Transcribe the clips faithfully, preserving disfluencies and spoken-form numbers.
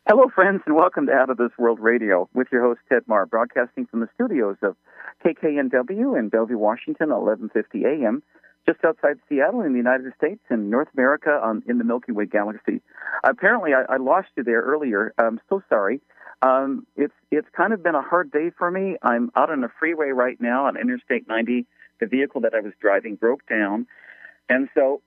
Hello, friends, and welcome to Out of This World Radio with your host, Ted Marr, broadcasting from the studios of K K N W in Bellevue, Washington, eleven fifty A M, just outside Seattle in the United States and North America on, in the Milky Way galaxy. Apparently, I, I lost you there earlier. I'm so sorry. Um, it's it's kind of been a hard day for me. I'm out on a freeway right now on Interstate ninety. The vehicle that I was driving broke down, and so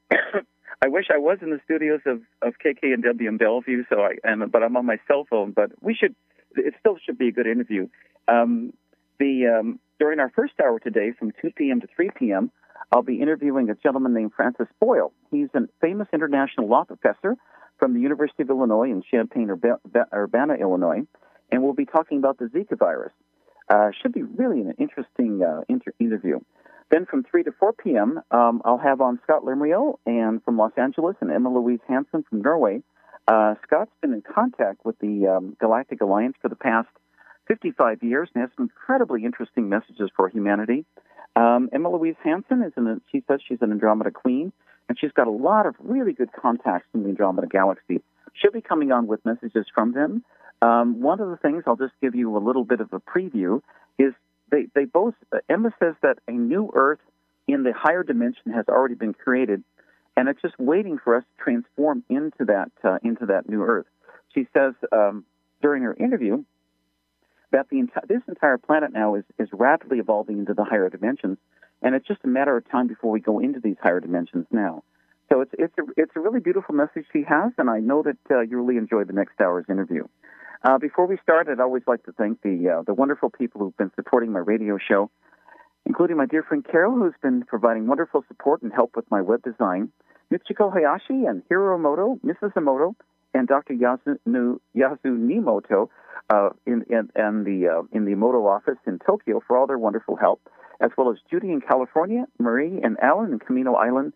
I wish I was in the studios of, of K K N W in Bellevue. So I and but I'm on my cell phone. But we should. It still should be a good interview. Um, the um, during our first hour today, from two p.m. to three p.m., I'll be interviewing a gentleman named Francis Boyle. He's a famous international law professor from the University of Illinois in Champaign-Urbana, Illinois, and we'll be talking about the Zika virus. Uh, should be really an interesting uh, inter- interview. Then from three to four p.m., um, I'll have on Scott Limrio and from Los Angeles and Emma Louise Hansen from Norway. Uh, Scott's been in contact with the um, Galactic Alliance for the past fifty-five years and has some incredibly interesting messages for humanity. Um, Emma Louise Hansen, is an, she says she's an Andromeda Queen, and she's got a lot of really good contacts in the Andromeda Galaxy. She'll be coming on with messages from them. Um, one of the things, I'll just give you a little bit of a preview, is They, they both, uh, Emma says that a new Earth in the higher dimension has already been created, and it's just waiting for us to transform into that uh, into that new Earth. She says um, during her interview that the enti- this entire planet now is, is rapidly evolving into the higher dimensions, and it's just a matter of time before we go into these higher dimensions now. So it's it's a, it's a really beautiful message she has, and I know that uh, you really enjoyed the next hour's interview. Uh, before we start, I'd always like to thank the uh, the wonderful people who've been supporting my radio show, including my dear friend Carol, who's been providing wonderful support and help with my web design, Michiko Hayashi and Hiromoto, Missus Emoto, and Doctor Yasu, Yasu Nimoto uh, in, in, in, the, uh, in the Emoto office in Tokyo for all their wonderful help, as well as Judy in California, Marie and Alan in Camino Island,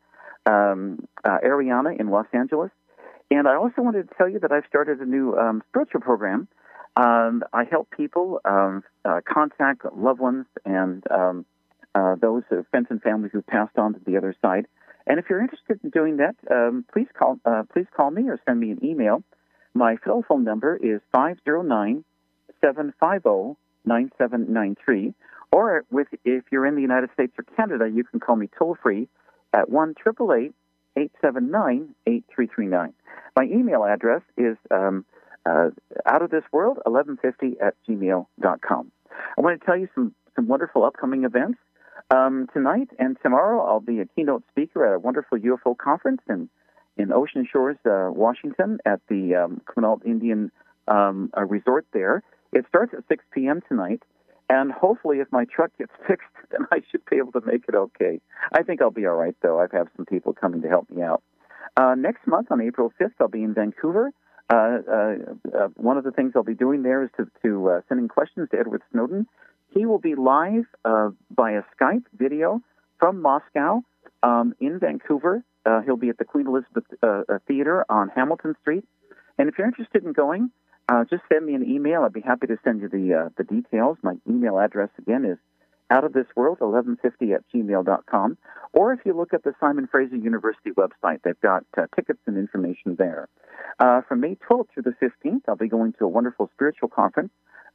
um, uh, Ariana in Los Angeles. And I also wanted to tell you that I've started a new um, spiritual program. Um, I help people um, uh, contact loved ones and um, uh, those uh, friends and families who passed on to the other side. And if you're interested in doing that, um, please call uh, please call me or send me an email. My telephone number is five zero nine, seven five zero, nine seven nine three. Or with if you're in the United States or Canada, you can call me toll-free at one eight eight eight, eight seven nine, eight three three nine. My email address is um, uh, outofthisworld eleven fifty at gmail dot com. I want to tell you some, some wonderful upcoming events. Um, tonight and tomorrow, I'll be a keynote speaker at a wonderful U F O conference in, in Ocean Shores, uh, Washington, at the um, Quinault Indian um, uh, Resort there. It starts at six p.m. tonight, and hopefully if my truck gets fixed, then I should be able to make it okay. I think I'll be all right, though. I have some people coming to help me out. Uh, next month, on April fifth, I'll be in Vancouver. Uh, uh, uh, one of the things I'll be doing there is to, to uh, sending questions to Edward Snowden. He will be live uh, via Skype video from Moscow um, in Vancouver. Uh, he'll be at the Queen Elizabeth uh, Theater on Hamilton Street. And if you're interested in going, uh, just send me an email. I'd be happy to send you the uh, the details. My email address, again, is outofthisworld eleven fifty at gmail dot com. Or if you look at the Simon Fraser University website, they've got uh, tickets and information there. Uh, from May twelfth through the fifteenth, I'll be going to a wonderful spiritual conference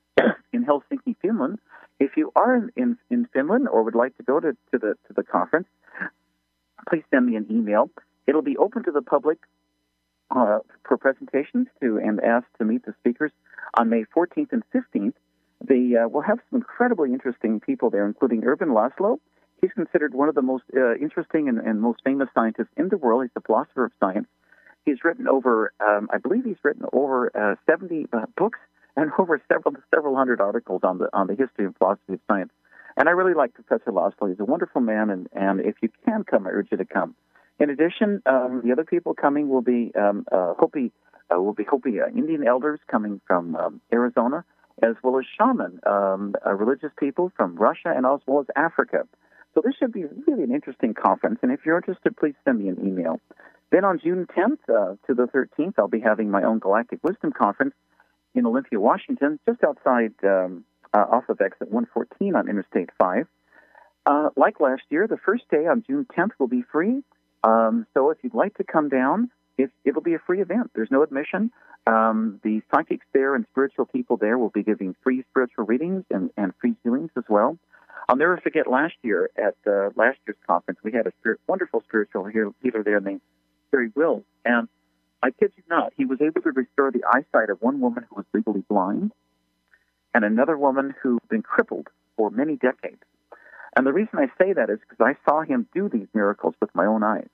in Helsinki, Finland. If you are in, in, in Finland or would like to go to, to the to the conference, please send me an email. It'll be open to the public uh, for presentations to and asked to meet the speakers on May fourteenth and fifteenth. The, uh, we'll have some incredibly interesting people there, including Ervin Laszlo. He's considered one of the most uh, interesting and, and most famous scientists in the world. He's a philosopher of science. He's written over, um, I believe he's written over uh, seventy uh, books and over several several hundred articles on the on the history and philosophy of science. And I really like Professor Laszlo. He's a wonderful man, and, and if you can come, I urge you to come. In addition, um, the other people coming will be um, uh, Hopi, uh, will be Hopi uh, Indian elders coming from um, Arizona, as well as shaman, um, uh, religious people from Russia and as well as Africa. So this should be really an interesting conference, and if you're interested, please send me an email. Then on June tenth uh, to the thirteenth, I'll be having my own Galactic Wisdom Conference in Olympia, Washington, just outside um, uh, off of exit one fourteen on Interstate five. Uh, like last year, the first day on June tenth will be free. Um, so if you'd like to come down it, it'll be a free event. There's no admission. Um, the psychics there and spiritual people there will be giving free spiritual readings and, and free healings as well. I'll never forget last year at uh, last year's conference, we had a spirit, wonderful spiritual healer there named Terry Wills. And I kid you not, he was able to restore the eyesight of one woman who was legally blind and another woman who'd been crippled for many decades. And the reason I say that is because I saw him do these miracles with my own eyes.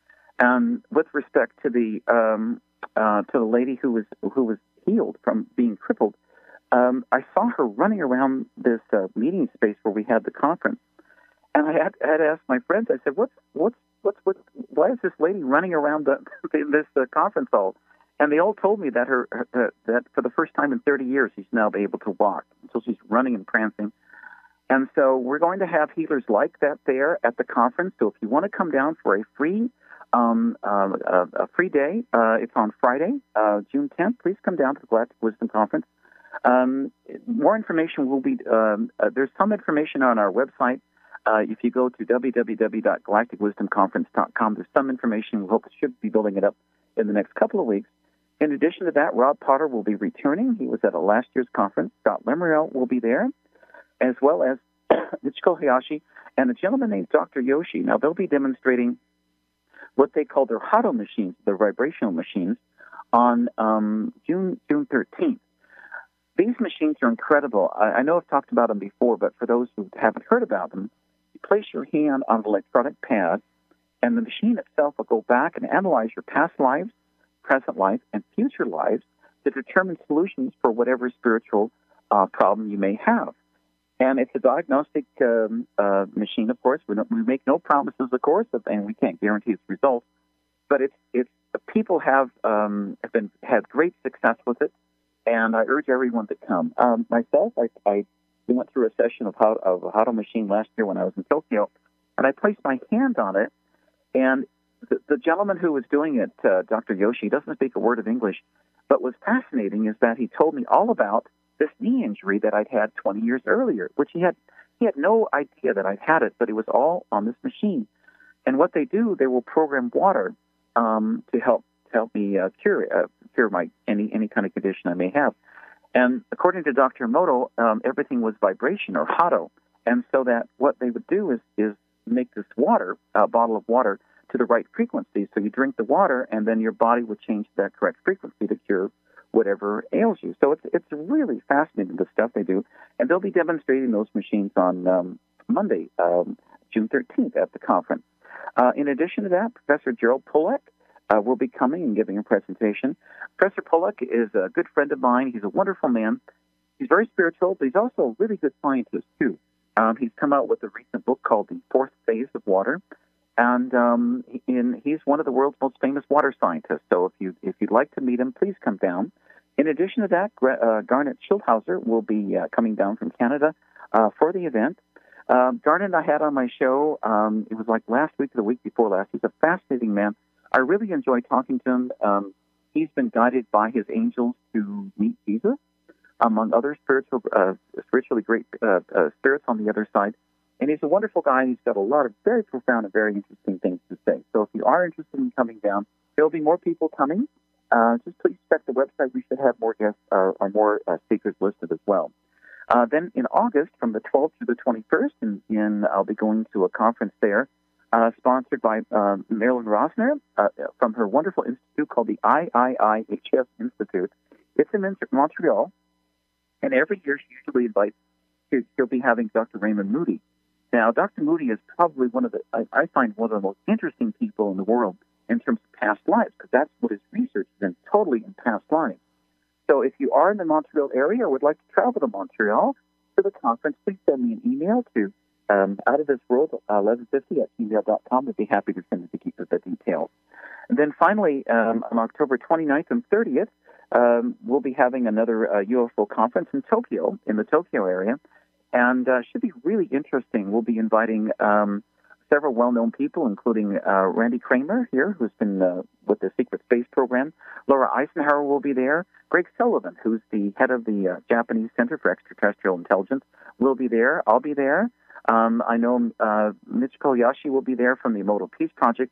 And with respect to the um, uh, to the lady who was who was healed from being crippled, um, I saw her running around this uh, meeting space where we had the conference, and I had, I had asked my friends. I said, "What's what's what's what? Why is this lady running around the, this uh, conference hall?" And they all told me that her, her that for the first time in thirty years, she's now able to walk. So she's running and prancing. And so we're going to have healers like that there at the conference. So if you want to come down for a free um, uh, a, a free day, uh, it's on Friday, uh, June tenth. Please come down to the Galactic Wisdom Conference. Um, more information will be, um, uh, there's some information on our website. Uh, if you go to w w w dot galactic wisdom conference dot com, there's some information. We hope it should be building it up in the next couple of weeks. In addition to that, Rob Potter will be returning. He was at a last year's conference. Scott Lemriel will be there, as well as Michiko Hayashi and a gentleman named Doctor Yoshi. Now, they'll be demonstrating what they call their Hado machines, their vibrational machines, on um, June June thirteenth. These machines are incredible. I, I know I've talked about them before, but for those who haven't heard about them, you place your hand on an electronic pad, and the machine itself will go back and analyze your past lives, present life, and future lives to determine solutions for whatever spiritual uh, problem you may have. And it's a diagnostic um, uh, machine, of course. We, don't, we make no promises, of course, and we can't guarantee its results. But it's it's people have um, have been had great success with it, and I urge everyone to come. Um, myself, I, I went through a session of how of a Hado machine last year when I was in Tokyo, and I placed my hand on it, and the, the gentleman who was doing it, uh, Doctor Yoshi, doesn't speak a word of English, but what's fascinating is that he told me all about this knee injury that I'd had twenty years earlier, which he had he had no idea that I'd had it, but it was all on this machine. And what they do, they will program water um, to help to help me uh, cure uh, cure my any any kind of condition I may have. And according to Doctor Emoto, um, everything was vibration or Hado, and so that what they would do is is make this water, a uh, bottle of water, to the right frequency. So you drink the water, and then your body would change to that correct frequency to cure whatever ails you. So it's it's really fascinating, the stuff they do. And they'll be demonstrating those machines on um, Monday, um, June thirteenth at the conference. Uh, in addition to that, Professor Gerald Pollack uh, will be coming and giving a presentation. Professor Pollack is a good friend of mine. He's a wonderful man. He's very spiritual, but he's also a really good scientist, too. Um, he's come out with a recent book called The Fourth Phase of Water. And um, in, he's one of the world's most famous water scientists. So if, you, if you'd like to meet him, please come down. In addition to that, uh, Garnet Schildhauser will be uh, coming down from Canada uh, for the event. Uh, Garnet I had on my show, um, it was like last week or the week before last. He's a fascinating man. I really enjoy talking to him. Um, he's been guided by his angels to meet Jesus, among other spiritual, uh, spiritually great uh, uh, spirits on the other side. And he's a wonderful guy, and he's got a lot of very profound and very interesting things to say. So if you are interested in coming down, there will be more people coming. Uh, just please check the website. We should have more guests uh, or more uh, speakers listed as well. Uh, then in August, from the twelfth to the twenty-first, in, in, I'll be going to a conference there uh, sponsored by uh, Marilyn Rosner uh, from her wonderful institute called the I I I H S Institute. It's in Montreal, and every year she usually invites, she'll be having Doctor Raymond Moody. Now, Doctor Moody is probably one of the, I, I find one of the most interesting people in the world in terms of past lives, because that's what his research is in, totally in past lives. So if you are in the Montreal area or would like to travel to Montreal to the conference, please send me an email to um, out of this world eleven fifty at gmail dot com. I'd be happy to send it to keep the details. And then finally, um, on October twenty-ninth and thirtieth, um, we'll be having another uh, U F O conference in Tokyo, in the Tokyo area, and uh, should be really interesting. We'll be inviting um, several well-known people, including uh, Randy Kramer here, who's been uh, with the Secret Space Program. Laura Eisenhower will be there. Greg Sullivan, who's the head of the uh, Japanese Center for Extraterrestrial Intelligence, will be there. I'll be there. Um, I know uh, Michiko Hayashi will be there from the Emoto Peace Project.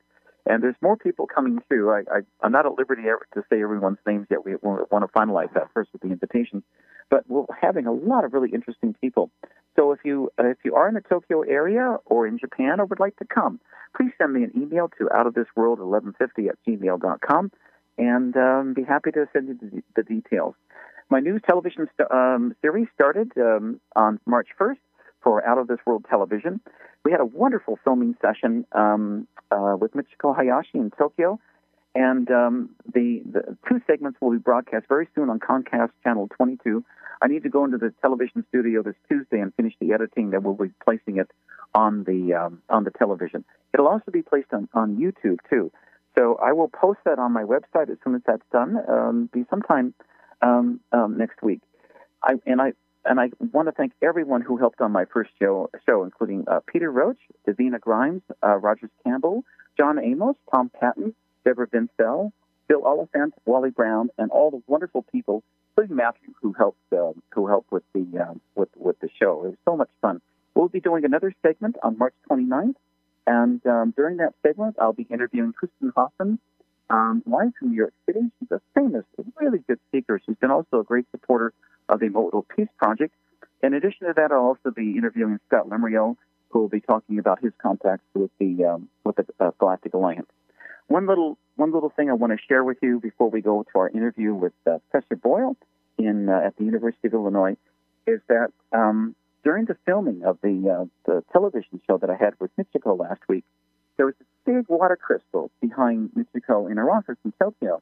And there's more people coming through. I, I, I'm not at liberty to say everyone's names yet. We want to finalize that first with the invitation. But we're having a lot of really interesting people. So if you uh, if you are in the Tokyo area or in Japan or would like to come, please send me an email to outofthisworld eleven fifty at gmail dot com, and um, be happy to send you the, the details. My new television st- um, series started um, on March first for Out of This World Television. We had a wonderful filming session um, uh, with Michiko Hayashi in Tokyo, and um, the, the two segments will be broadcast very soon on Comcast Channel twenty-two. I need to go into the television studio this Tuesday and finish the editing. That we'll be placing it on the um, on the television. It'll also be placed on, on YouTube too. So I will post that on my website as soon as that's done. Um, be sometime um, um, next week. I and I and I want to thank everyone who helped on my first show, show including uh, Peter Roach, Davina Grimes, uh, Rogers Campbell, John Amos, Tom Patton, Deborah Vincel, Bill Oliphant, Wally Brown, and all the wonderful people, including Matthew, who helped uh, who helped with the uh, with with the show. It was so much fun. We'll be doing another segment on March twenty-ninth, and um, during that segment, I'll be interviewing Kristen Hoffman, um, live from New York City. She's a famous, really good speaker. She's been also a great supporter of the Modal Peace Project. In addition to that, I'll also be interviewing Scott Lemriel, who will be talking about his contacts with the um, with the uh, Galactic Alliance. One little one little thing I want to share with you before we go to our interview with uh, Professor Boyle in uh, at the University of Illinois is that um, during the filming of the uh, the television show that I had with Michiko last week, there was a big water crystal behind Michiko in her office in Tokyo,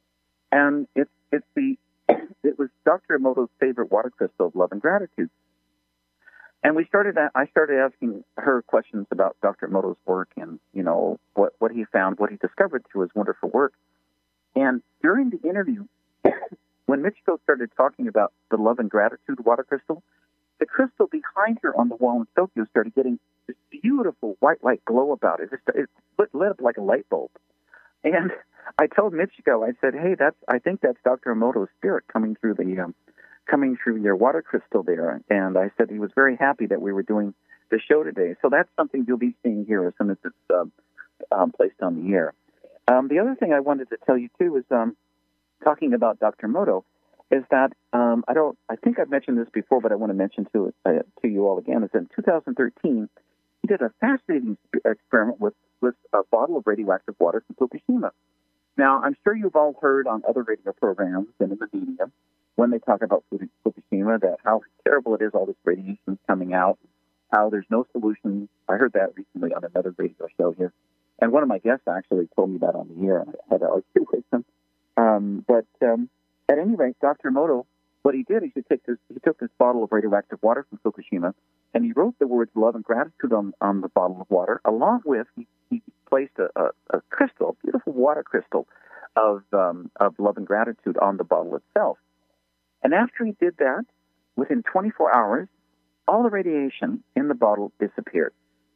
and it's it's the it was Doctor Emoto's favorite water crystal of love and gratitude. And we started. I started asking her questions about Doctor Emoto's work and, you know, what, what he found, what he discovered through his wonderful work. And during the interview, when Michiko started talking about the love and gratitude water crystal, the crystal behind her on the wall in Tokyo started getting this beautiful white light glow about it. It lit, lit up like a light bulb. And I told Michiko, I said, "Hey, that's I think that's Doctor Emoto's spirit coming through the." Um, coming through your water crystal there." And I said he was very happy that we were doing the show today. So that's something you'll be seeing here as soon as it's uh, um, placed on the air. Um, the other thing I wanted to tell you, too, is um, talking about Doctor Emoto, is that um, I don't, I think I've mentioned this before, but I want to mention to, uh, to you all again, is that in two thousand thirteen, he did a fascinating experiment with, with a bottle of radioactive water from Fukushima. Now, I'm sure you've all heard on other radio programs and in the media when they talk about Fukushima, that how terrible it is, all this radiation coming out, how there's no solution. I heard that recently on another radio show here. And one of my guests actually told me that on the air, and I had to argue with him. Um, but um, at any rate, Doctor Emoto, what he did is he, took this, he took this bottle of radioactive water from Fukushima, and he wrote the words love and gratitude on, on the bottle of water, along with, he, he placed a, a, a crystal, a beautiful water crystal of, um, of love and gratitude on the bottle itself. And after he did that, within twenty-four hours, all the radiation in the bottle disappeared.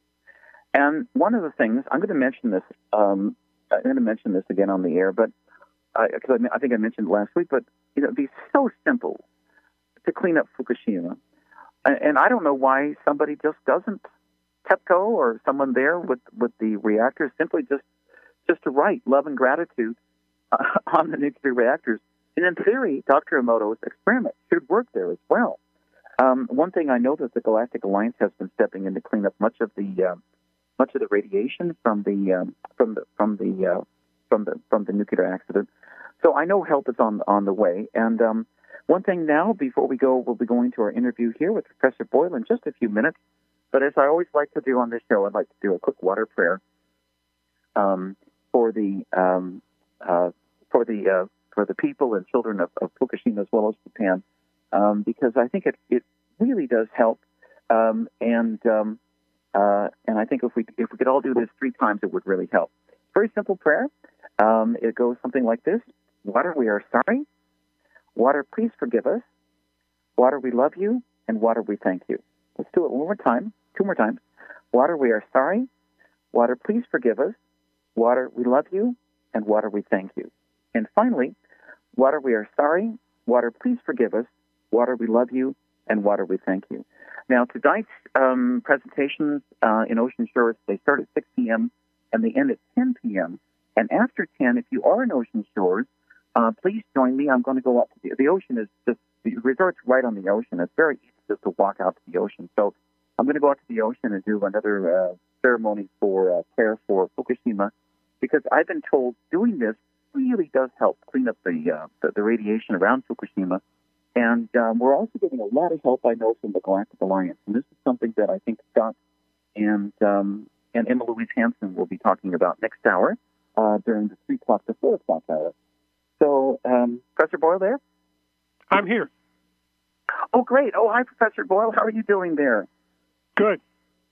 And one of the things, I'm going to mention this, um, I'm going to mention this again on the air, but because I, I think I mentioned it last week, but you know, it'd be so simple to clean up Fukushima. And I don't know why somebody just doesn't, TEPCO or someone there with, with the reactors, simply just, just to write love and gratitude uh, on the nuclear reactors. And in theory, Doctor Emoto's experiment should work there as well. Um, one thing I know that the Galactic Alliance has been stepping in to clean up much of the uh, much of the radiation from the um, from the from the uh, from the from the nuclear accident. So I know help is on on the way. And um, one thing now, before we go, we'll be going to our interview here with Professor Boyle in just a few minutes. But as I always like to do on this show, I'd like to do a quick water prayer um, for the um, uh, for the uh, for the people and children of, of Fukushima as well as Japan, um, because I think it, it really does help. Um, and um, uh, and I think if we if we could all do this three times, it would really help. Very simple prayer. Um, it goes something like this: Water, we are sorry. Water, please forgive us. Water, we love you. And water, we thank you. Let's do it one more time, two more times. Water, we are sorry. Water, please forgive us. Water, we love you. And water, we thank you. And finally, water, we are sorry. Water, please forgive us. Water, we love you. And water, we thank you. Now, tonight's um, presentations uh, in Ocean Shores, they start at six p.m. and they end at ten p.m. And after ten, if you are in Ocean Shores, uh, please join me. I'm going to go up to the, the ocean is just, the resort's right on the ocean. It's very easy just to walk out to the ocean. So I'm going to go out to the ocean and do another uh, ceremony for uh, care for Fukushima, because I've been told doing this really does help clean up the uh, the, the radiation around Fukushima. And um, we're also getting a lot of help, I know, from the Galactic Alliance. And this is something that I think Scott and um, and Emma Louise Hansen will be talking about next hour uh, during the three o'clock to four o'clock hour. So, um, Professor Boyle there? I'm here. Oh, great. Oh, hi, Professor Boyle. How are you doing there? Good.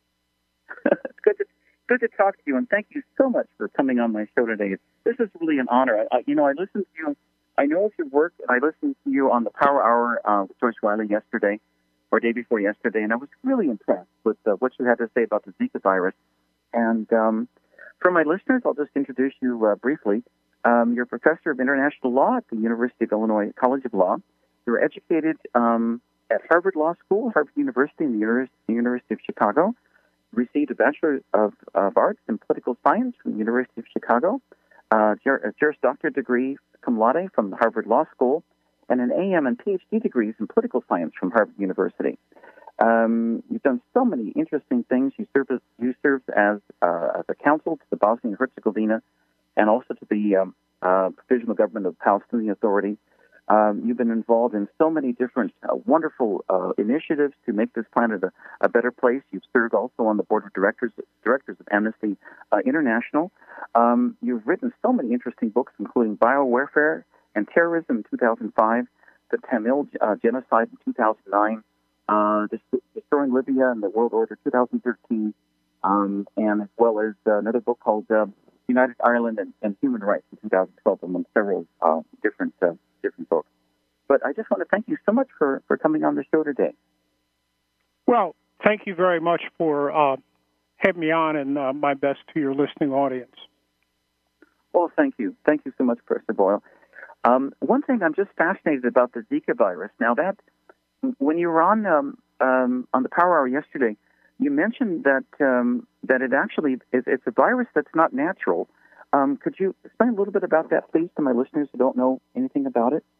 It's good to, good to talk to you, and thank you so much for coming on my show today. This is really an honor. I, I, you know, I listened to you. I know of your work, and I listened to you on the Power Hour uh, with Joyce Riley yesterday, or day before yesterday, and I was really impressed with uh, what you had to say about the Zika virus. And um, for my listeners, I'll just introduce you uh, briefly. Um, you're a professor of international law at the University of Illinois College of Law. You were educated um, at Harvard Law School, Harvard University, and the Univers- the University of Chicago. Received a Bachelor of, of Arts in Political Science from the University of Chicago, uh, a Juris Doctor degree cum laude from the Harvard Law School, and an A M and P H D degrees in Political Science from Harvard University. Um, you've done so many interesting things. You served as, you served as, uh, as a counsel to the Bosnia and Herzegovina and also to the um, uh, Provisional Government of the Palestinian Authority. Um, you've been involved in so many different uh, wonderful uh, initiatives to make this planet a, a better place. You've served also on the board of directors directors of Amnesty uh, International. Um, you've written so many interesting books, including Biowarfare and Terrorism in two thousand five, the Tamil uh, Genocide in two thousand nine, uh, Destroying Libya and the World Order two thousand thirteen, um, and as well as uh, another book called uh, United Ireland and, and Human Rights in two thousand twelve, among several uh, different uh, different books. But I just want to thank you so much for, for coming on the show today. Well, thank you very much for uh, having me on, and uh, my best to your listening audience. Well, thank you. Thank you so much, Professor Boyle. Um, one thing I'm just fascinated about the Zika virus. Now, that when you were on um, um, on the Power Hour yesterday, you mentioned that um, that it actually is it's a virus that's not natural. Um, could you explain a little bit about that, please, to my listeners who don't know anything about it?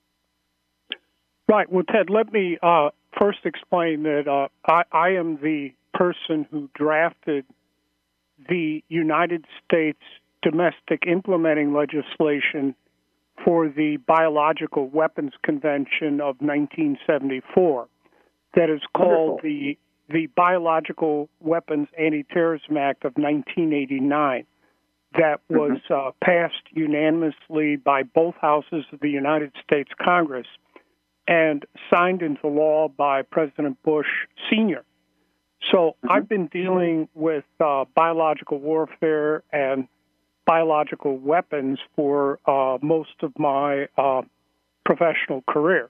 Right. Well, Ted, let me uh, first explain that uh, I, I am the person who drafted the United States domestic implementing legislation for the Biological Weapons Convention of nineteen seventy-four. That is called Wonderful. the the Biological Weapons Anti-Terrorism Act of nineteen eighty-nine. That was uh, passed unanimously by both houses of the United States Congress and signed into law by President Bush Senior So mm-hmm. I've been dealing with uh, biological warfare and biological weapons for uh, most of my uh, professional career.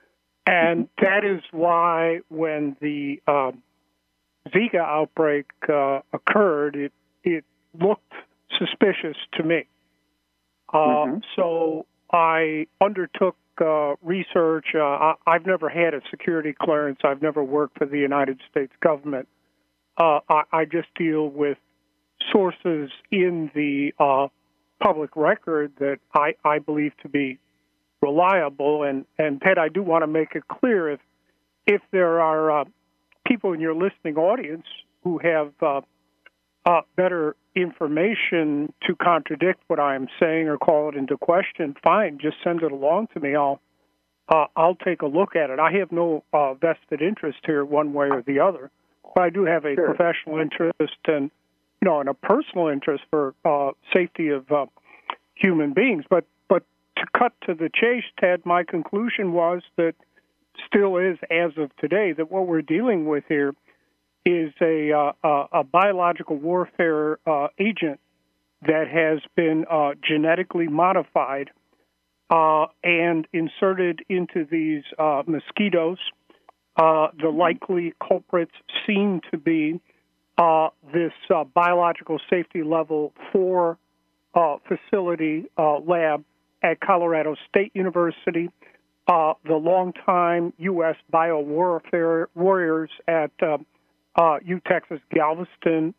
And mm-hmm. that is why when the uh, Zika outbreak uh, occurred, it, it looked suspicious to me. Uh, mm-hmm. So I undertook uh, research. Uh, I, I've never had a security clearance. I've never worked for the United States government. Uh, I, I just deal with sources in the uh, public record that I, I believe to be reliable. And, and Ted, I do want to make it clear if, if there are uh, people in your listening audience who have uh, uh, better information to contradict what I'm saying or call it into question, fine, just send it along to me. I'll uh, I'll take a look at it. I have no uh, vested interest here one way or the other, but I do have a sure. professional interest and you know and a personal interest for uh, safety of uh, human beings. But but to cut to the chase, Ted, my conclusion was that still is as of today that what we're dealing with here is a, uh, a, a biological warfare uh, agent that has been uh, genetically modified uh, and inserted into these uh, mosquitoes. Uh, the likely culprits seem to be uh, this uh, biological safety level four uh, facility uh, lab at Colorado State University, uh, the longtime U S biowarfare warriors at uh, Uh, U Texas Galveston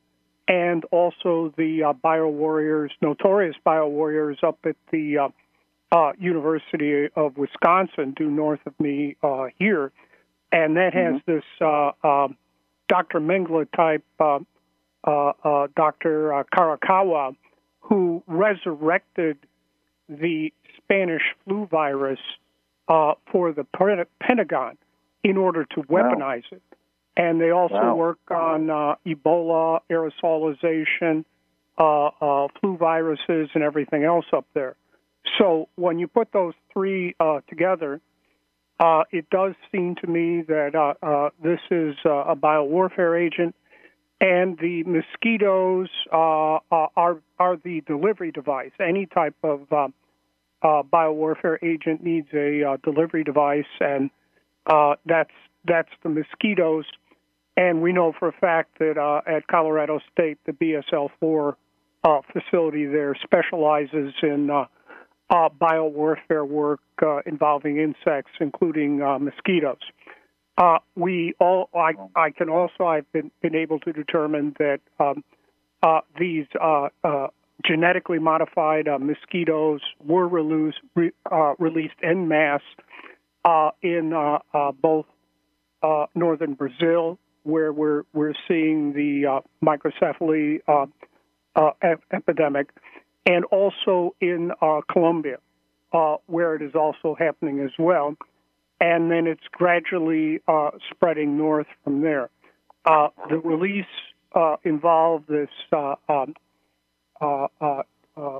and also the uh, bio warriors, notorious bio warriors up at the uh, uh, University of Wisconsin, due north of me uh, here. And that has mm-hmm. this uh, uh, Doctor Mengele type, uh, uh, uh, Doctor Uh, Karakawa, who resurrected the Spanish flu virus uh, for the Pentagon in order to weaponize wow. it. And they also wow. work on uh, Ebola, aerosolization, uh, uh, flu viruses, and everything else up there. So when you put those three uh, together, uh, it does seem to me that uh, uh, this is uh, a biowarfare agent, and the mosquitoes uh, are are the delivery device. Any type of uh, uh, biowarfare agent needs a uh, delivery device, and uh, that's that's the mosquitoes. And we know for a fact that uh, at Colorado State, the B S L four uh, facility there specializes in uh, uh, biowarfare work uh, involving insects, including uh, mosquitoes. Uh, we all, I, I can also, I've been, been able to determine that um, uh, these uh, uh, genetically modified uh, mosquitoes were released, re, uh, released en masse uh, in uh, uh, both uh, northern Brazil, where we're we're seeing the uh, microcephaly uh, uh, ep- epidemic, and also in uh, Colombia, uh, where it is also happening as well. And then it's gradually uh, spreading north from there. Uh, the release uh, involved this uh, um, uh, uh, uh,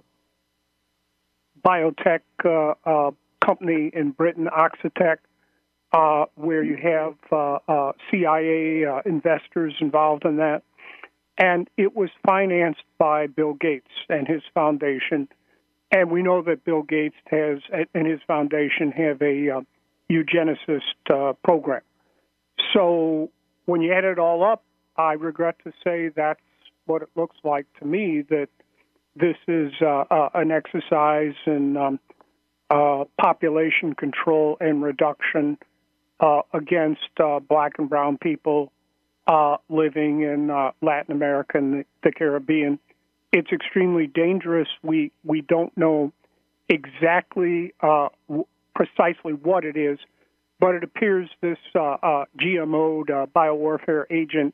biotech uh, uh, company in Britain, Oxitec, uh, where you have uh, uh, C I A uh, investors involved in that. And it was financed by Bill Gates and his foundation. And we know that Bill Gates has, and his foundation have a uh, eugenicist uh, program. So when you add it all up, I regret to say that's what it looks like to me, that this is uh, uh, an exercise in um, uh, population control and reduction uh, against uh, black and brown people uh, living in uh, Latin America and the, the Caribbean. It's extremely dangerous. We, we don't know exactly uh, precisely what it is, but it appears this uh, uh, G M O'd uh, biowarfare agent,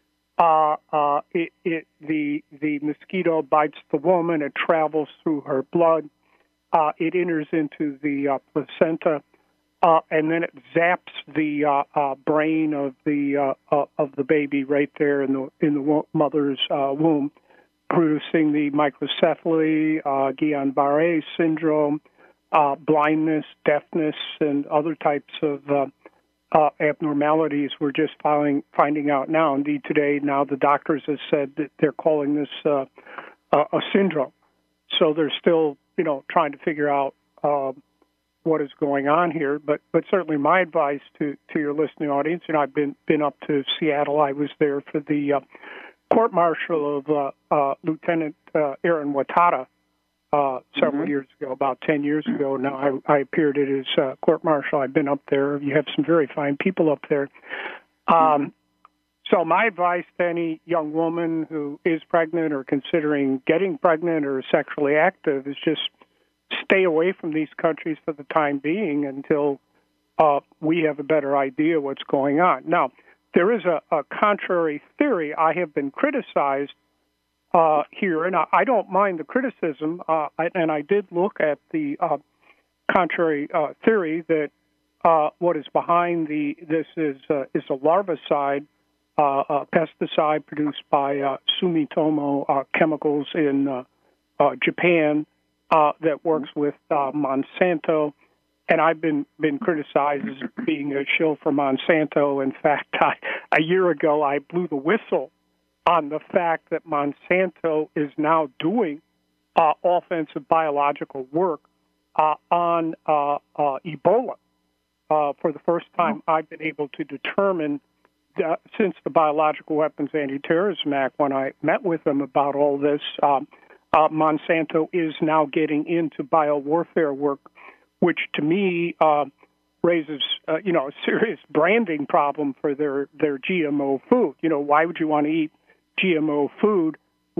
uh, uh, it, it, the the mosquito bites the woman, it travels through her blood, uh, it enters into the uh, placenta, uh, and then it zaps the uh, uh, brain of the uh, uh, of the baby right there in the in the mother's uh, womb, producing the microcephaly, uh, Guillain-Barré syndrome, Uh, blindness, deafness, and other types of uh, uh, abnormalities we're just finding, finding out now. Indeed, today, now the doctors have said that they're calling this uh, uh, a syndrome. So they're still, you know, trying to figure out uh, what is going on here. But but certainly my advice to, to your listening audience, and I've been, been up to Seattle. I was there for the uh, court-martial of uh, uh, Lieutenant uh, Aaron Watada, Uh, several mm-hmm. years ago, about ten years ago. Now I, I appeared at his uh, court-martial. I've been up there. You have some very fine people up there. Um, mm-hmm. So my advice to any young woman who is pregnant or considering getting pregnant or sexually active is just stay away from these countries for the time being until uh, we have a better idea what's going on. Now, there is a, a contrary theory. I have been criticized Uh, here, and I, I don't mind the criticism, uh, I, and I did look at the uh, contrary uh, theory that uh, what is behind the this is uh, is a larvicide, uh, a pesticide produced by uh, Sumitomo uh, Chemicals in uh, uh, Japan uh, that works with uh, Monsanto, and I've been been criticized as being a shill for Monsanto. In fact, I, a year ago I blew the whistle on the fact that Monsanto is now doing uh, offensive biological work uh, on uh, uh, Ebola. Uh, for the first time, I've been able to determine, that since the Biological Weapons Anti-Terrorism Act, when I met with them about all this, um, uh, Monsanto is now getting into biowarfare work, which to me uh, raises, uh, you know, a serious branding problem for their, their G M O food. You know, why would you want to eat G M O food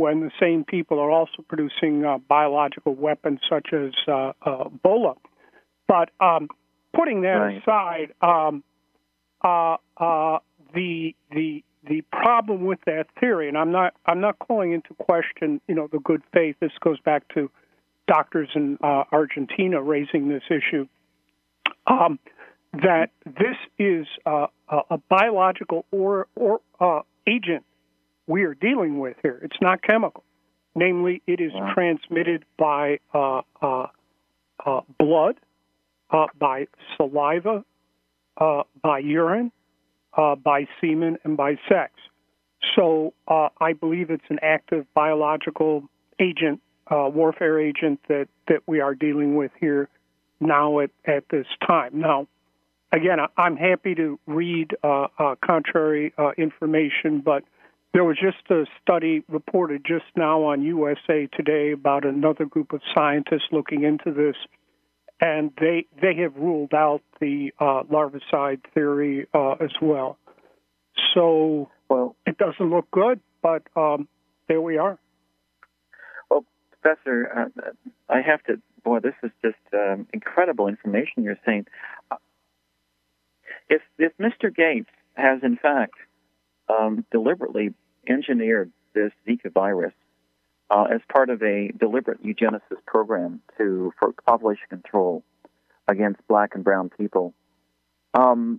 when the same people are also producing uh, biological weapons such as uh, uh, Ebola. But um, putting that right. aside, um, uh, uh, the the the problem with that theory, and I'm not I'm not calling into question, you know, the good faith. This goes back to doctors in uh, Argentina raising this issue. Um, that this is uh, a, a biological or or uh, agent we are dealing with here. It's not chemical. Namely, it is wow. transmitted by uh, uh, uh, blood, uh, by saliva, uh, by urine, uh, by semen, and by sex. So uh, I believe it's an active biological agent, uh, warfare agent that, that we are dealing with here now at, at this time. Now, again, I'm happy to read uh, uh, contrary uh, information, but there was just a study reported just now on U S A Today about another group of scientists looking into this, and they they have ruled out the uh, larvicide theory uh, as well. So well, it doesn't look good, but um, there we are. Well, Professor, uh, I have to, boy, this is just um, incredible information you're saying. If, if Mister Gates has, in fact, um, deliberately engineered this Zika virus uh, as part of a deliberate eugenicist program to for population control against black and brown people, um,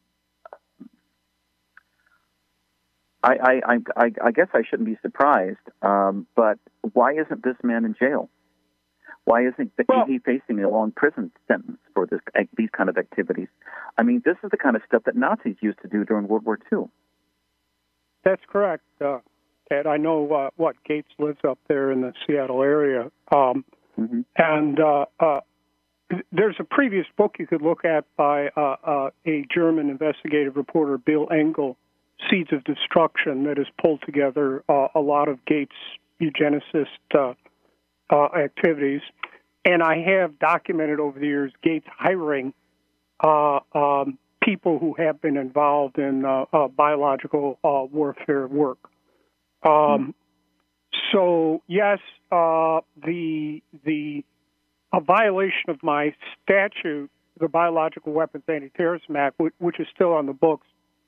I, I, I, I guess I shouldn't be surprised, um, but why isn't this man in jail? Why isn't well, he facing a long prison sentence for this these kind of activities? I mean, this is the kind of stuff that Nazis used to do during World War Two. That's correct, uh, Ted. I know uh, what Gates lives up there in the Seattle area, um, mm-hmm. and uh, uh, there's a previous book you could look at by uh, uh, a German investigative reporter, Bill Engel, Seeds of Destruction, that has pulled together uh, a lot of Gates' eugenicist uh, uh, activities. And I have documented over the years Gates hiring uh, um, people who have been involved in uh, uh, biological uh, warfare work. Um, mm-hmm. So, yes, uh, the the a violation of my statute, the Biological Weapons Anti-Terrorism Act, which, which is still on the books,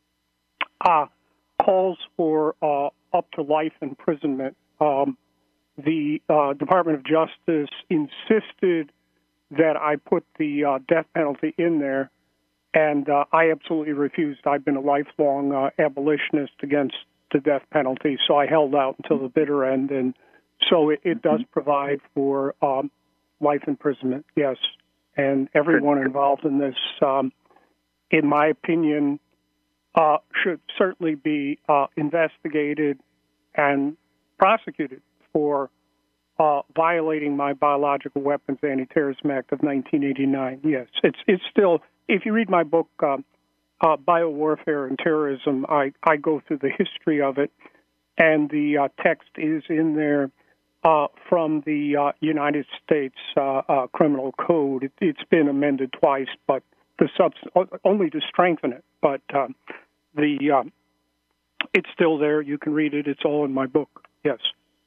uh, calls for uh, up to life imprisonment. Um, the uh, Department of Justice insisted that I put the uh, death penalty in there, and uh, I absolutely refused. I've been a lifelong uh, abolitionist against the death penalty, so I held out until the bitter end, and so it, it does provide for um, life imprisonment, yes. And everyone involved in this, um, in my opinion, uh, should certainly be uh, investigated and prosecuted for uh, violating my Biological Weapons Anti-Terrorism Act of nineteen eighty-nine. Yes, it's it's still. If you read my book, uh, uh, Biowarfare and Terrorism, I, I go through the history of it, and the uh, text is in there uh, from the uh, United States uh, uh, Criminal Code. It, it's been amended twice, but the subs- only to strengthen it. But um, the um, it's still there. You can read it. It's all in my book. Yes.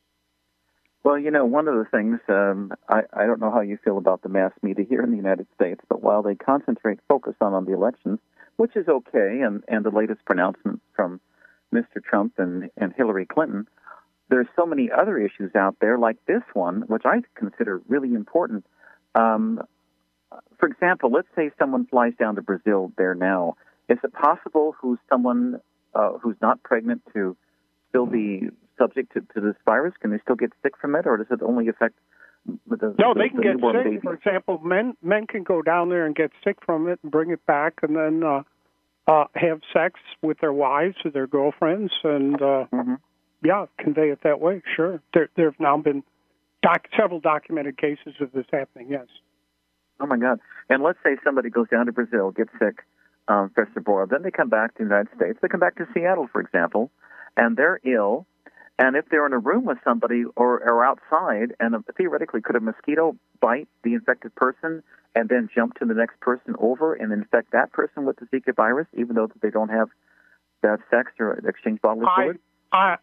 Well, you know, one of the things, um, I, I don't know how you feel about the mass media here in the United States, but while they concentrate, focus on, on the elections, which is okay, and, and the latest pronouncements from Mister Trump and, and Hillary Clinton, there's so many other issues out there like this one, which I consider really important. Um, for example, let's say someone flies down to Brazil there now. Is it possible who's someone uh, who's not pregnant to still be subject to, to this virus? Can they still get sick from it, or does it only affect the No, the, they can the get sick. baby? For example, men men can go down there and get sick from it and bring it back, and then uh, uh, have sex with their wives or their girlfriends, and uh, mm-hmm. yeah, convey it that way. Sure, there there have now been doc- several documented cases of this happening. Yes. Oh my God! And let's say somebody goes down to Brazil, gets sick, um, Professor Boyle. Then they come back to the United States. They come back to Seattle, for example, and they're ill. And if they're in a room with somebody or, or outside, and uh, theoretically, could a mosquito bite the infected person and then jump to the next person over and infect that person with the Zika virus, even though they don't have that sex or exchange bodily fluid? I, I,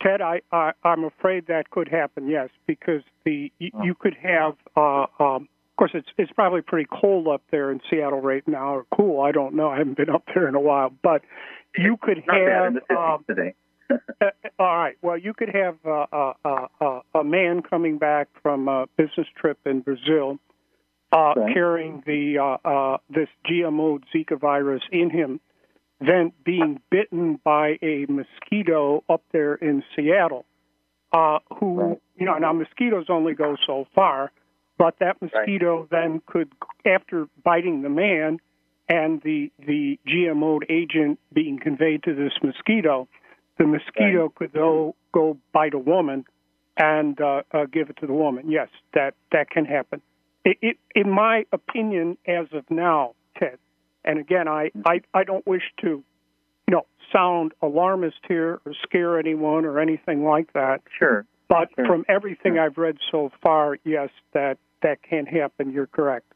Ted, I, I I'm afraid that could happen. Yes, because the you, oh. you could have. Uh, um, of course, it's it's probably pretty cold up there in Seattle right now, or cool. I don't know. I haven't been up there in a while, but you could Not have. Bad in the fifties um, today. uh, all right. Well, you could have uh, uh, uh, a man coming back from a business trip in Brazil, uh, right. carrying the uh, uh, this G M O Zika virus in him, then being bitten by a mosquito up there in Seattle, uh, who, right. you know, now mosquitoes only go so far, but that mosquito right. then could, after biting the man and the, the G M O agent being conveyed to this mosquito, the mosquito right. could go, go bite a woman and uh, uh, give it to the woman. Yes, that, that can happen. It, it, in my opinion, as of now, Ted, and again, I, I, I don't wish to, you know, sound alarmist here or scare anyone or anything like that. Sure. But sure. from everything sure. I've read so far, yes, that, that can happen. You're correct.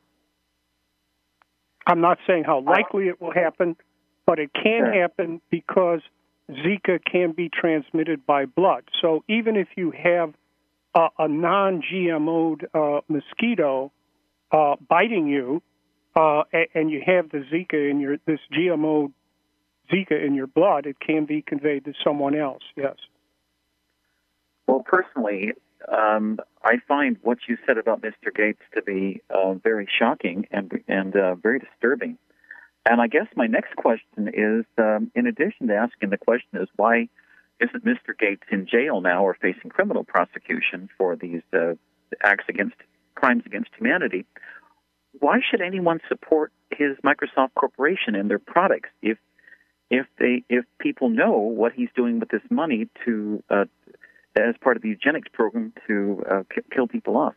I'm not saying how likely it will happen, but it can sure. happen because Zika can be transmitted by blood. So even if you have a, a non-G M O'd uh, mosquito uh, biting you, Uh, and you have the Zika in your this G M O Zika in your blood, it can be conveyed to someone else. Yes. Well, personally, um, I find what you said about Mister Gates to be uh, very shocking and and uh, very disturbing. And I guess my next question is, um, in addition to asking the question, is why isn't Mister Gates in jail now or facing criminal prosecution for these uh, acts against crimes against humanity? Why should anyone support his Microsoft Corporation and their products if if they if people know what he's doing with this money to uh, as part of the eugenics program to uh, k- kill people off?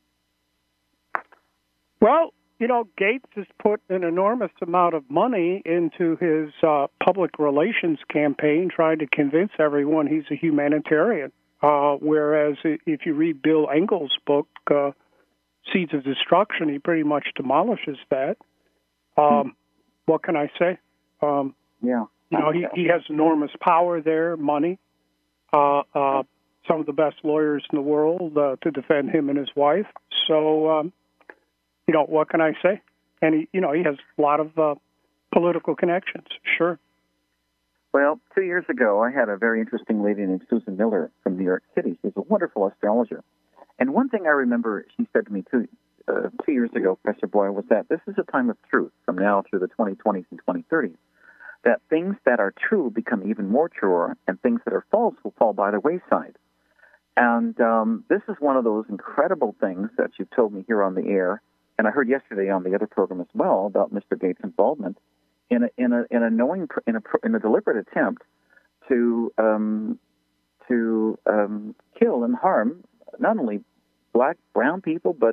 Well, you know, Gates has put an enormous amount of money into his uh, public relations campaign, trying to convince everyone he's a humanitarian. Uh, whereas if you read Bill Engels' book, Uh, Seeds of Destruction, he pretty much demolishes that. Um, hmm. What can I say? Um, yeah. You know, he, he has enormous power there, money, uh, uh, some of the best lawyers in the world uh, to defend him and his wife. So, um, you know, what can I say? And, he, you know, he has a lot of uh, political connections, sure. Well, two years ago, I had a very interesting lady named Susan Miller from New York City. She's a wonderful astrologer. And one thing I remember she said to me two, uh, two years ago, Professor Boyle, was that this is a time of truth from now through the twenty twenties and twenty thirties, that things that are true become even more true, and things that are false will fall by the wayside. And um, this is one of those incredible things that you told me here on the air, and I heard yesterday on the other program as well about Mister Gates' involvement in a in a in a knowing in a in a deliberate attempt to um, to um, kill and harm not only black, brown people, but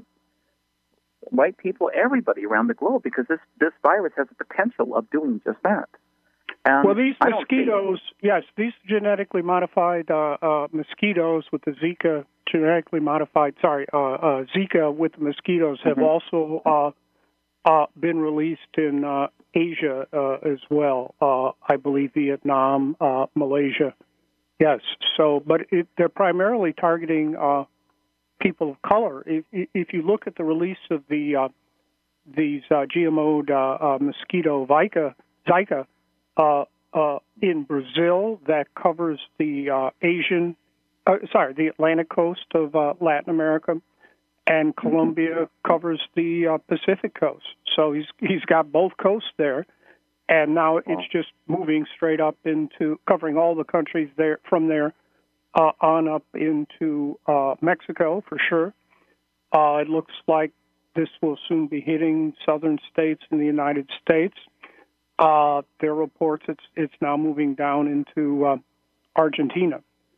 white people, everybody around the globe, because this, this virus has the potential of doing just that. And well, these mosquitoes, think... yes, these genetically modified uh, uh, mosquitoes with the Zika, genetically modified, sorry, uh, uh, Zika with the mosquitoes have mm-hmm. also uh, uh, been released in uh, Asia uh, as well, uh, I believe Vietnam, uh, Malaysia. Yes, so, but it, they're primarily targeting uh, people of color. If, if you look at the release of the uh, these uh, G M O'd uh, uh, mosquito Zika, Zika uh, uh, in Brazil, that covers the uh, Asian, uh, sorry, the Atlantic coast of uh, Latin America, and Colombia covers the uh, Pacific coast. So he's he's got both coasts there. And now it's just moving straight up into covering all the countries there from there uh, on up into uh, Mexico for sure. Uh, it looks like this will soon be hitting southern states in the United States. Uh, there are reports it's it's now moving down into uh, Argentina.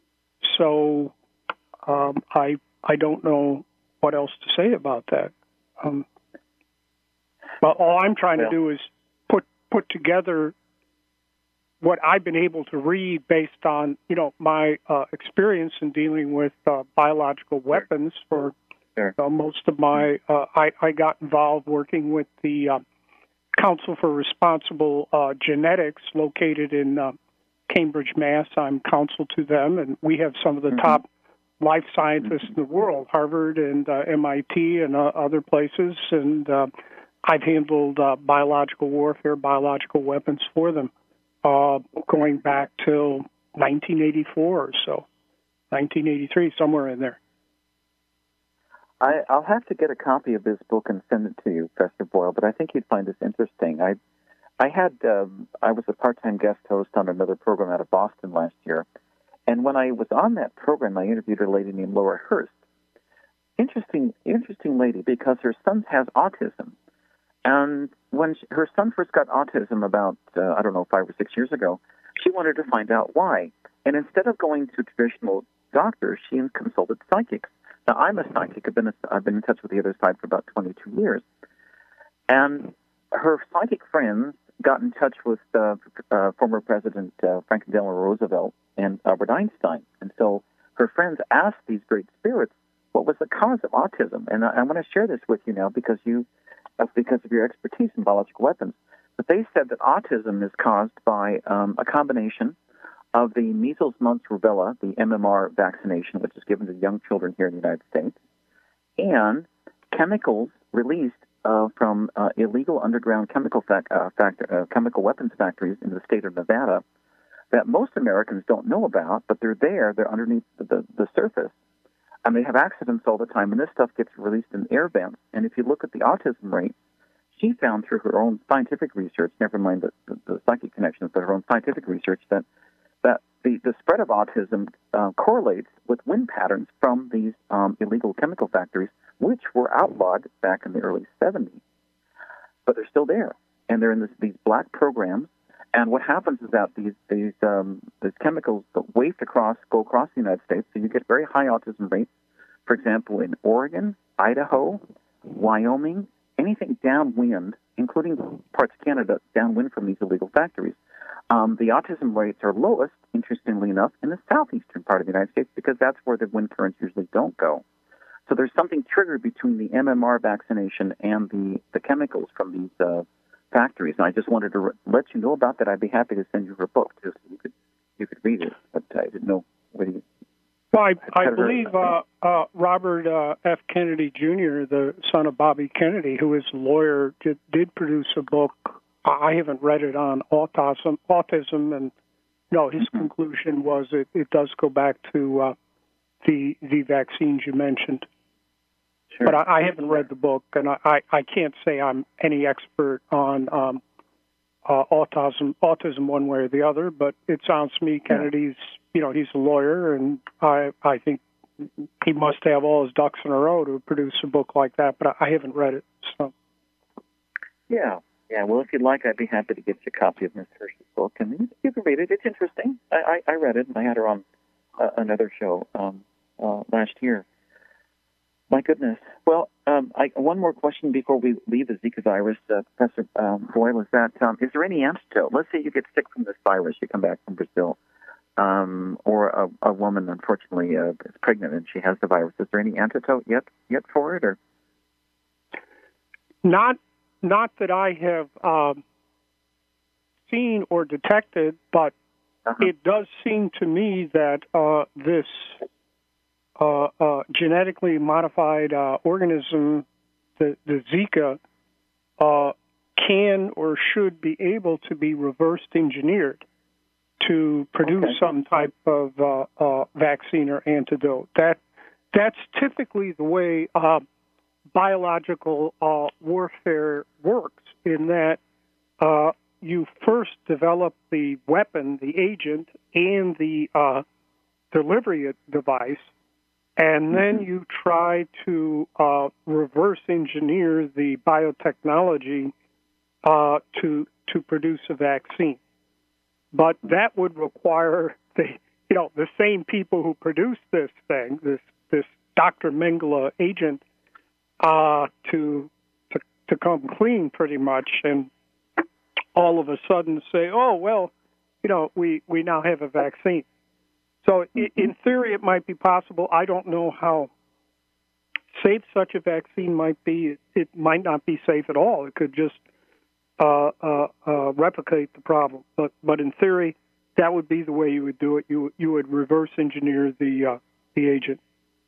So um, I I don't know what else to say about that. Um, but all I'm trying yeah. to do is put together what I've been able to read based on, you know, my uh, experience in dealing with uh, biological weapons for sure. uh, most of my, uh, I, I got involved working with the uh, Council for Responsible uh, Genetics located in uh, Cambridge, Mass. I'm counsel to them, and we have some of the mm-hmm. top life scientists in the world, Harvard and uh, M I T and uh, other places, and uh, I've handled uh, biological warfare, biological weapons for them, uh, going back till nineteen eighty-four or so, nineteen eighty-three, somewhere in there. I, I'll have to get a copy of this book and send it to you, Professor Boyle, but I think you'd find this interesting. I I had um, I was a part-time guest host on another program out of Boston last year, and when I was on that program, I interviewed a lady named Laura Hurst. Interesting, interesting lady, because her son has autism. And when she, her son first got autism about, uh, I don't know, five or six years ago, she wanted to find out why. And instead of going to traditional doctors, she consulted psychics. Now, I'm a psychic. I've been, a, I've been in touch with the other side for about twenty-two years. And her psychic friends got in touch with uh, uh, former President uh, Franklin Delano Roosevelt and Albert Einstein. And so her friends asked these great spirits, what was the cause of autism? And I, I want to share this with you now because you... That's because of your expertise in biological weapons. But they said that autism is caused by um, a combination of the measles, mumps, rubella, the M M R vaccination, which is given to young children here in the United States, and chemicals released uh, from uh, illegal underground chemical fac- uh, factor, uh, chemical weapons factories in the state of Nevada that most Americans don't know about, but they're there. They're underneath the, the, the surface. And they have accidents all the time, and this stuff gets released in air vents. And if you look at the autism rate, she found through her own scientific research, never mind the, the, the psychic connections, but her own scientific research, that that the, the spread of autism uh, correlates with wind patterns from these um, illegal chemical factories, which were outlawed back in the early seventies. But they're still there, and they're in this, these black programs. And what happens is that these these um, these chemicals waft across, go across the United States, so you get very high autism rates. For example, in Oregon, Idaho, Wyoming, anything downwind, including parts of Canada, downwind from these illegal factories. Um, the autism rates are lowest, interestingly enough, in the southeastern part of the United States because that's where the wind currents usually don't go. So there's something triggered between the M M R vaccination and the, the chemicals from these uh, factories. And I just wanted to re- let you know about that. I'd be happy to send you her book just so you could you could read it, but I didn't know whether you. Well, I, I believe uh, uh, Robert uh, F. Kennedy Junior, the son of Bobby Kennedy, who is a lawyer, did, did produce a book. I haven't read it on autism, autism, and no, his mm-hmm. conclusion was it, it does go back to uh, the the vaccines you mentioned. Sure. But I, I haven't read the book, and I, I, I can't say I'm any expert on um, uh, autism, autism one way or the other, but it sounds to me Kennedy's, you know, he's a lawyer, and I I think he must have all his ducks in a row to produce a book like that, but I, I haven't read it. So. Yeah, yeah. Well, if you'd like, I'd be happy to get you a copy of Miss Hirsch's book, and you, you can read it. It's interesting. I, I, I read it, and I had her on uh, another show um, uh, last year. My goodness. Well, um, I, one more question before we leave the Zika virus, uh, Professor um, Boyle, is that um, is there any antidote? Let's say you get sick from this virus, you come back from Brazil, um, or a, a woman, unfortunately, uh, is pregnant and she has the virus. Is there any antidote yet yet for it? Or Not, not that I have um, seen or detected, but uh-huh. it does seem to me that uh, this Uh, uh, genetically modified uh, organism, the, the Zika, uh, can or should be able to be reversed engineered to produce okay. some type of uh, uh, vaccine or antidote. That that's typically the way uh, biological uh, warfare works. In that uh, you first develop the weapon, the agent, and the uh, delivery device. And then you try to uh, reverse engineer the biotechnology uh, to to produce a vaccine, but that would require the you know the same people who produce this thing, this this Doctor Mengele agent, uh, to to to come clean pretty much, and all of a sudden say, oh well, you know we, we now have a vaccine. So in theory, it might be possible. I don't know how safe such a vaccine might be. It might not be safe at all. It could just uh, uh, uh, replicate the problem. But but in theory, that would be the way you would do it. You you would reverse engineer the uh, the agent.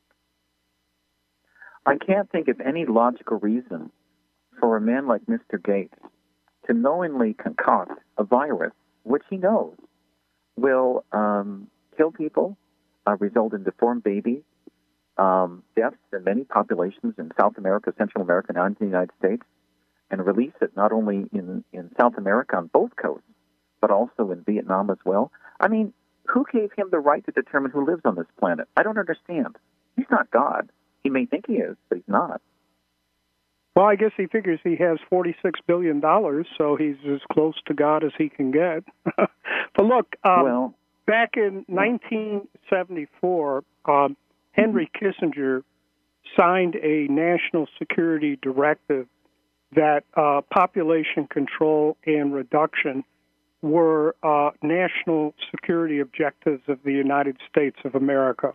I can't think of any logical reason for a man like Mister Gates to knowingly concoct a virus, which he knows will um, kill people, uh, result in deformed babies, um, deaths in many populations in South America, Central America, and the United States, and release it not only in, in South America on both coasts, but also in Vietnam as well. I mean, who gave him the right to determine who lives on this planet? I don't understand. He's not God. He may think he is, but he's not. Well, I guess he figures he has forty-six billion dollars, so he's as close to God as he can get. But look, um, well, back in nineteen seventy-four, um, Henry Kissinger signed a national security directive that uh, population control and reduction were uh, national security objectives of the United States of America.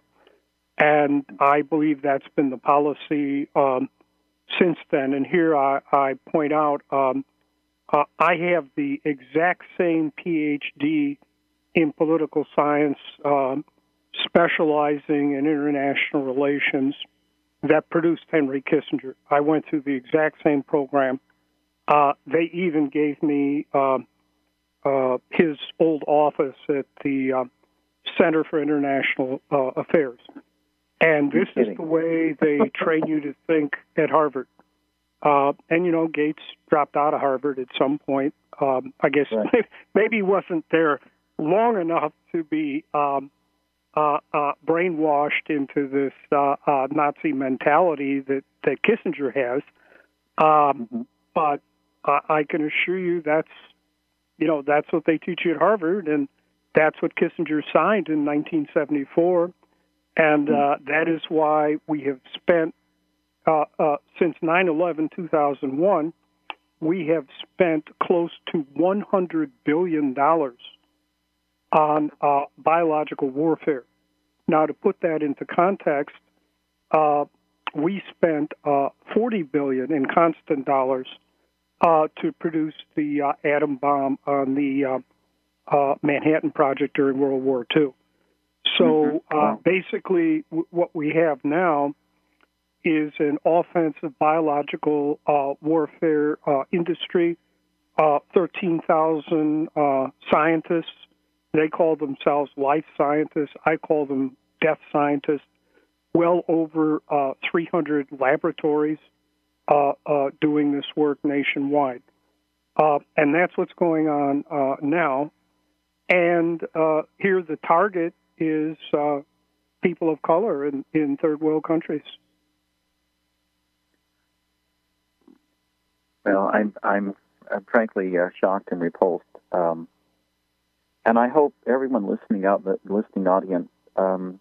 And I believe that's been the policy um, since then. And here I, I point out, um, uh, I have the exact same P H D in political science, um, specializing in international relations, that produced Henry Kissinger. I went through the exact same program. Uh, they even gave me uh, uh, his old office at the uh, Center for International uh, Affairs. And this is the way they train you to think at Harvard. Uh, and, you know, Gates dropped out of Harvard at some point. Um, I guess right. maybe he wasn't there long enough to be um, uh, uh, brainwashed into this uh, uh, Nazi mentality that, that Kissinger has. Um, mm-hmm. But uh, I can assure you that's, you know, that's what they teach you at Harvard, and that's what Kissinger signed in nineteen seventy-four. And uh, that is why we have spent, uh, uh, since nine eleven two thousand one, we have spent close to one hundred billion dollars on uh, biological warfare. Now, to put that into context, uh, we spent uh, forty billion dollars in constant dollars uh, to produce the uh, atom bomb on the uh, uh, Manhattan Project during World War Two. So uh, basically, w- what we have now is an offensive biological uh, warfare uh, industry, uh, thirteen thousand uh, scientists. They call themselves life scientists. I call them death scientists. Well over uh, three hundred laboratories uh, uh, doing this work nationwide. Uh, and that's what's going on uh, now. And uh, here the target is uh, people of color in, in third world countries. Well, I'm I'm, I'm frankly uh, shocked and repulsed, um, and I hope everyone listening out, the listening audience, um,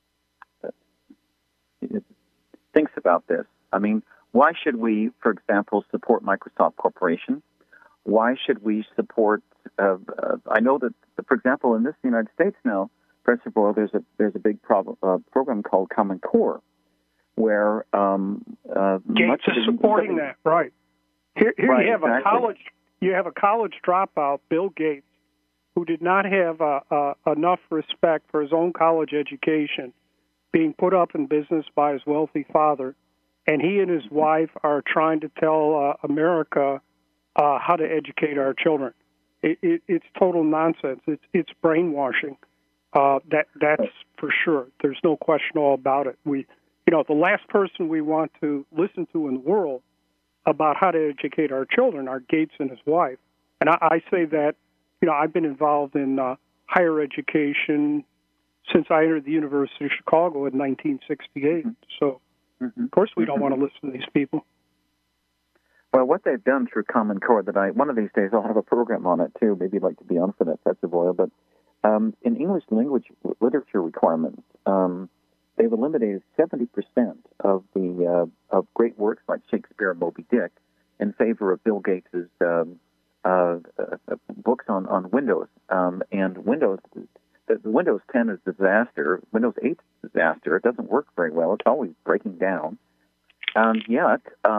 thinks about this. I mean, why should we, for example, support Microsoft Corporation? Why should we support? Uh, uh, I know that, for example, in this United States now, Professor Boyle, there's a there's a big problem, uh, program called Common Core, where um, uh, Gates is supporting that, right? Here, here right, you have exactly. a college you have a college dropout, Bill Gates, who did not have uh, uh, enough respect for his own college education, being put up in business by his wealthy father, and he and his wife are trying to tell uh, America uh, how to educate our children. It, it, it's total nonsense. It's it's brainwashing. Uh, that that's for sure. There's no question all about it. We, you know, the last person we want to listen to in the world about how to educate our children are Gates and his wife. And I, I say that, you know, I've been involved in uh, higher education since I entered the University of Chicago in nineteen sixty-eight. So, mm-hmm. of course, we don't want to listen to these people. Well, what they've done through Common Core, that I one of these days I'll have a program on it too. Maybe you'd like to be on for that, Professor Boyle. But um, in English language literature requirements, um, they've eliminated seventy percent of the uh, of great works like Shakespeare and Moby Dick in favor of Bill Gates' um, uh, uh, books on on Windows. Um, and Windows, the, the Windows ten is a disaster. Windows eight is a disaster. It doesn't work very well. It's always breaking down. And yet, um,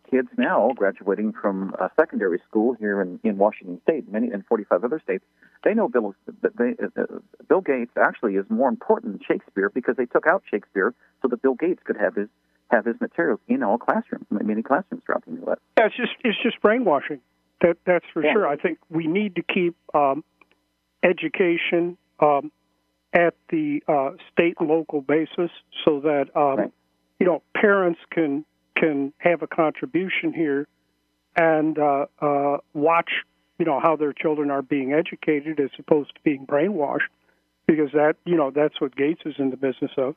kids now graduating from uh, secondary school here in, in Washington State, many in forty-five other states, they know Bill, they, uh, Bill Gates actually is more important than Shakespeare because they took out Shakespeare so that Bill Gates could have his have his materials in all classrooms, many classrooms throughout the U S. Yeah, it's just it's just brainwashing. That that's for yeah. sure. I think we need to keep um, education um, at the uh, state and local basis so that um, right. you know parents can can have a contribution here and uh, uh, watch you know how their children are being educated as opposed to being brainwashed, because that you know that's what Gates is in the business of.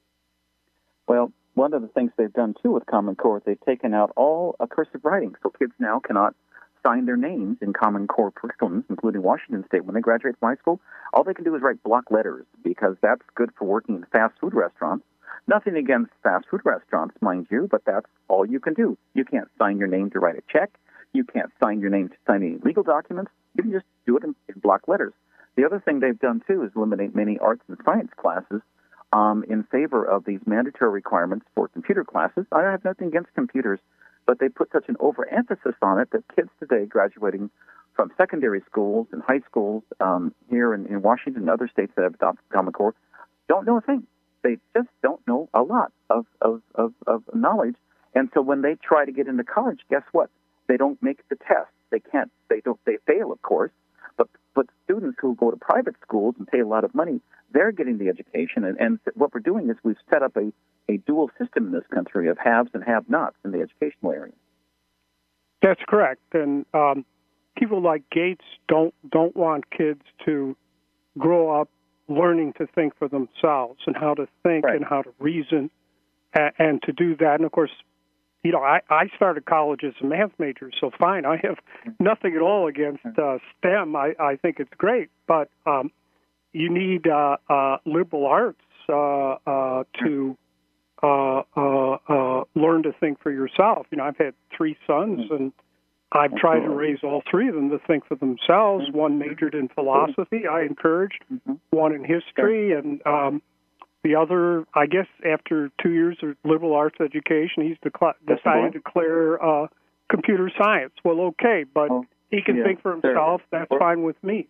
Well, one of the things they've done too with Common Core is they've taken out all uh, cursive writing, so kids now cannot sign their names in Common Core curriculums, including Washington State. When they graduate from high school, all they can do is write block letters because that's good for working in fast food restaurants. Nothing against fast food restaurants, mind you, but that's all you can do. You can't sign your name to write a check. You can't sign your name to sign any legal documents. You can just do it in, in block letters. The other thing they've done, too, is eliminate many arts and science classes um, in favor of these mandatory requirements for computer classes. I have nothing against computers, but they put such an overemphasis on it that kids today graduating from secondary schools and high schools um, here in, in Washington and other states that have adopted Common Core don't know a thing. They just don't know a lot of, of, of, of knowledge. And so when they try to get into college, guess what? They don't make the test. They can't. They don't. They fail, of course. But but students who go to private schools and pay a lot of money, they're getting the education. And, and what we're doing is we've set up a, a dual system in this country of haves and have-nots in the educational area. That's correct. And um, people like Gates don't don't want kids to grow up learning to think for themselves and how to think right. and how to reason and, and to do that. And, of course, you know, I, I started college as a math major, so fine. I have nothing at all against uh, STEM. I, I think it's great. But um, you need uh, uh, liberal arts uh, uh, to uh, uh, uh, learn to think for yourself. You know, I've had three sons, and I've tried to raise all three of them to think for themselves. One majored in philosophy, I encouraged, one in history, and um, the other, I guess, after two years of liberal arts education, he's decla- decided to declare uh, computer science. Well, okay, but he can yeah, think for himself. That's fine with me.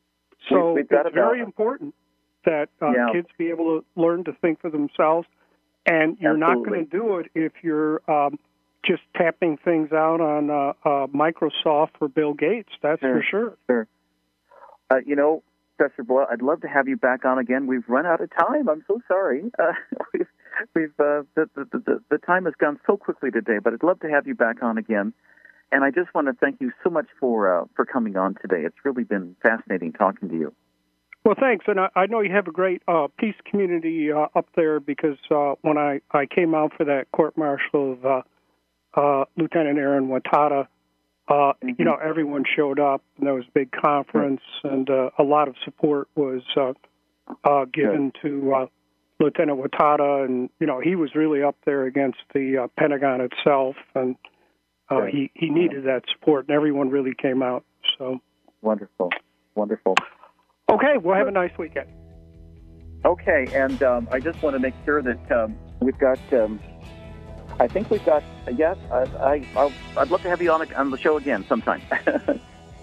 So we, it's very important that uh, yeah. kids be able to learn to think for themselves, and you're Absolutely. not going to do it if you're um, just tapping things out on uh, uh, Microsoft or Bill Gates. That's sure, for sure. Sure. Uh, you know, Professor Boyle, I'd love to have you back on again. We've run out of time. I'm so sorry. Uh, we've, we've uh, the, the, the, the time has gone so quickly today, but I'd love to have you back on again. And I just want to thank you so much for uh, for coming on today. It's really been fascinating talking to you. Well, thanks. And I, I know you have a great uh, peace community uh, up there because uh, when I, I came out for that court-martial of uh, uh, Lieutenant Aaron Watada, uh, mm-hmm. you know, everyone showed up, and there was a big conference, and uh, a lot of support was uh, uh, given Good. to uh, Lieutenant Watada, and, you know, he was really up there against the uh, Pentagon itself, and uh, he, he needed that support, and everyone really came out. So Wonderful. Wonderful. Okay, well, have a nice weekend. Okay, and um, I just want to make sure that um, we've got, um, I think we've got, yes, I, I, I'll, I'd love to have you on, on the show again sometime.